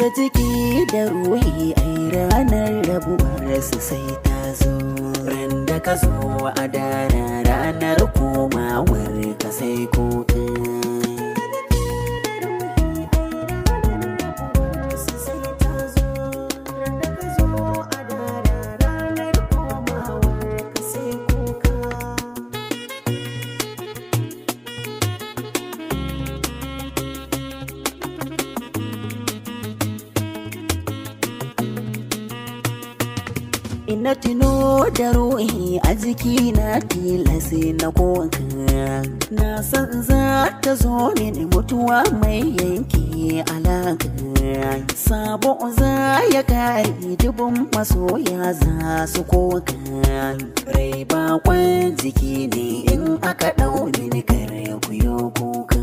jiki da ruhi ai ranar rabuwar su sai ta zo. Ran da ka zo a dara ranar komawar ka sai kuka. Ina tuno da ruhi a jiki na tilasi na koka. Na san za ta zo mini mutuwa mai yanke alaka. Sabo za ya kare dubun masoya za su koka. Rai bakon jiki ne in aka ɗau mini kare kuyo kuka.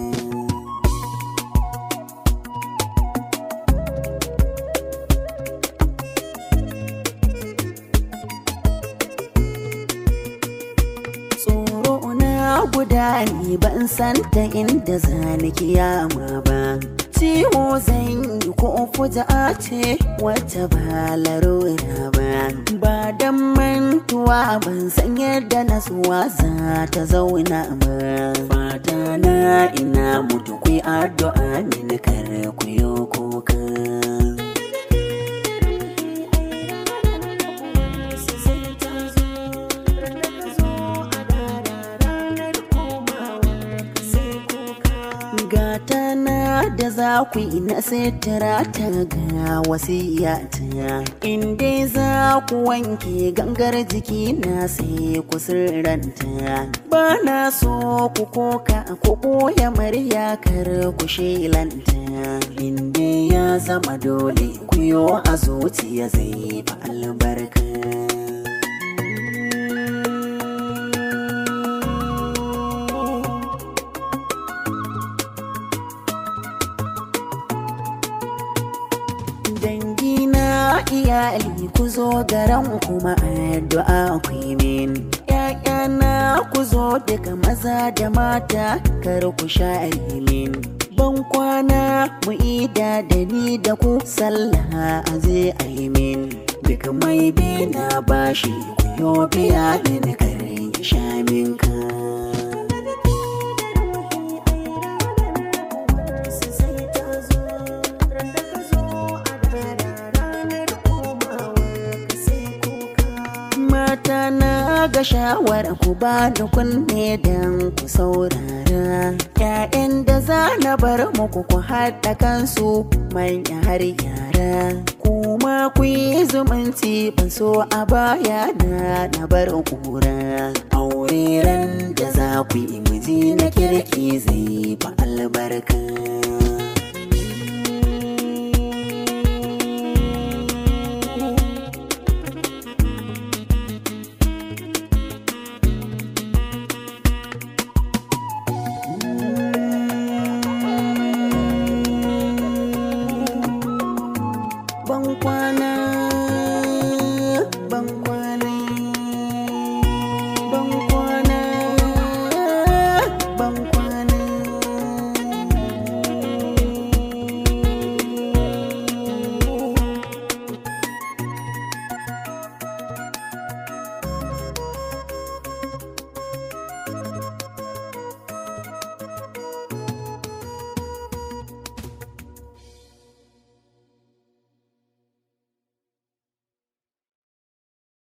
Guda ni ban san ta inda zani kiyama ba. Ciwo zan yi ko fuja'a ce wacce ba larura ba. Ba dan mantuwa ban san yadda nasuwa za ta zauna ba. Fata na ina mutu ku addu'a min kar ku yo kuka. Gata na da za ku yi na sitira ta ga wasiyata. In dai za ku wanke gangar jiki na sai ku sirranta. Ba na so ku koka ku ɓoye murya kar ku shelanta. In dai ya zama dole ku yo a zuciya zai fi albarka. Dangina iyali ku zo garan kuma addu'a ku yi min. ‘Ya'yana ku zo daga maza da mata kar ku share min. Ban kwana mu ida da ni da ku sallah a zai a yi min. Duk mai bina bashi ku yo biya min kar ya sha min ka. Mata na ga shawara ku ba da kunne don ku saurara. ‘Ya'yan da za na bar muku ku haɗa kansu manya har yara. Kuma ku yi zumunci ban so a baya na bar kura. Aure ran da za ku yi miji na kirki zai fa albarka. Ban kwana